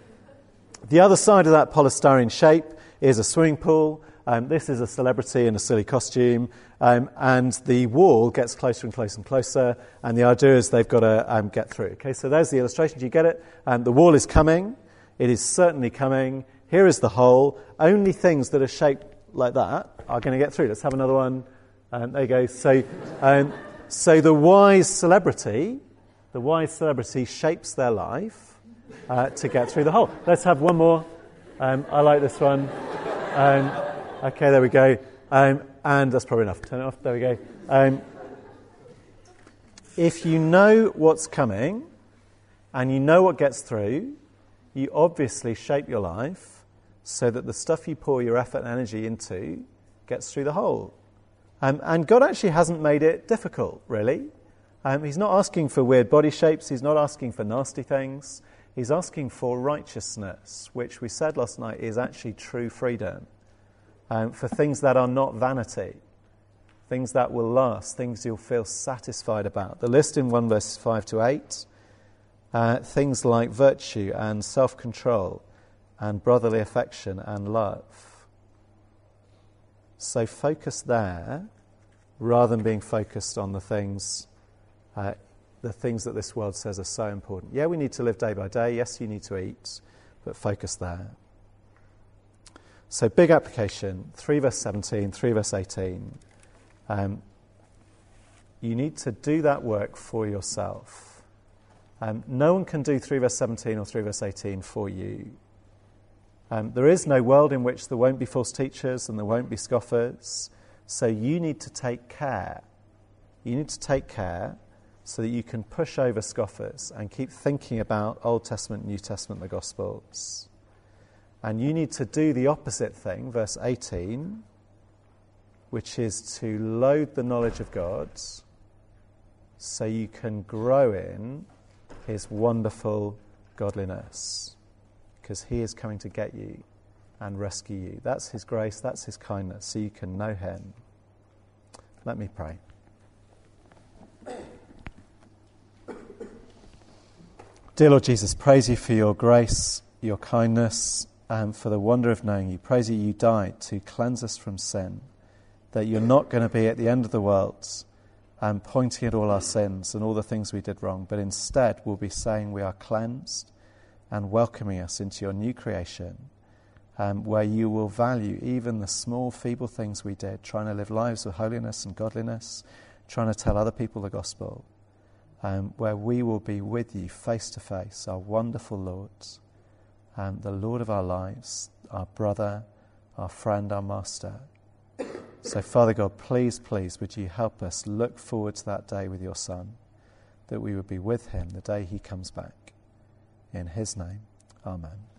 the other side of that polystyrene shape is a swimming pool. Um, this is a celebrity in a silly costume. Um, and the wall gets closer and closer and closer. And the idea is they've got to um, get through. Okay, so there's the illustration. Do you get it? Um, the wall is coming. It is certainly coming. Here is the hole. Only things that are shaped like that are going to get through. Let's have another one. Um, there you go. So, um, so the wise celebrity, the wise celebrity shapes their life uh, to get through the hole. Let's have one more. Um, I like this one. Um, okay, there we go. Um, and that's probably enough. Turn it off. There we go. Um, if you know what's coming and you know what gets through, you obviously shape your life so that the stuff you pour your effort and energy into gets through the hole. Um, and God actually hasn't made it difficult, really. Um, he's not asking for weird body shapes. He's not asking for nasty things. He's asking for righteousness, which we said last night is actually true freedom, um, for things that are not vanity, things that will last, things you'll feel satisfied about. The list in one verse five to eight, uh, things like virtue and self-control and brotherly affection and love. So focus there rather than being focused on the things uh, the things that this world says are so important. Yeah, we need to live day by day. Yes, you need to eat, but focus there. So big application, three verse seventeen, three verse eighteen. Um, you need to do that work for yourself. Um, no one can do three verse seventeen or three verse eighteen for you. Um, there is no world in which there won't be false teachers and there won't be scoffers. So you need to take care. You need to take care so that you can push over scoffers and keep thinking about Old Testament, New Testament, the Gospels. And you need to do the opposite thing, verse eighteen, which is to load the knowledge of God so you can grow in his wonderful godliness, because he is coming to get you and rescue you. That's his grace, that's his kindness, so you can know him. Let me pray. Dear Lord Jesus, praise you for your grace, your kindness, and for the wonder of knowing you. Praise you, you died to cleanse us from sin, that you're not going to be at the end of the world and pointing at all our sins and all the things we did wrong, but instead we'll be saying we are cleansed and welcoming us into your new creation, um, where you will value even the small, feeble things we did, trying to live lives of holiness and godliness, trying to tell other people the gospel, um, where we will be with you face to face, our wonderful Lord, um, the Lord of our lives, our brother, our friend, our master. So, Father God, please, please, would you help us look forward to that day with your Son, that we would be with him the day he comes back. In his name, amen.